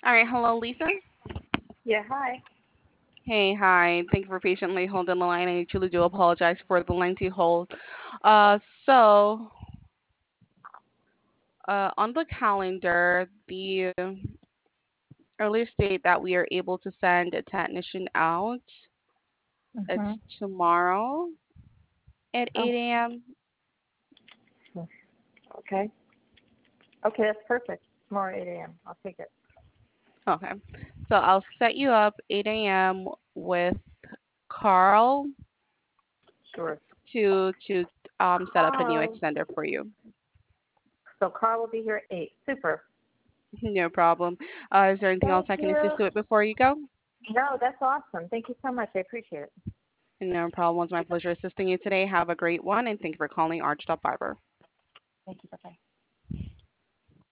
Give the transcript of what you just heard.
All right, hello, Lisa. Yeah, hi. Hey, hi. Thank you for patiently holding the line. I truly do apologize for the lengthy hold. So on the calendar, the earliest date that we are able to send a technician out, Mm-hmm. it's tomorrow at Oh, 8 a.m. okay. Okay, that's perfect. Tomorrow, 8 a.m. I'll take it. Okay, so I'll set you up 8 a.m. with Carl Sure. to set up a new Carl. extender for you. So Carl will be here at 8. Super. No problem. Is there anything else Thank I can you. assist you with before you go? No, that's awesome. Thank you so much. I appreciate it. No problem. It's my pleasure assisting you today. Have a great one, and thank you for calling Arch Fiber. Thank you. Bye-bye.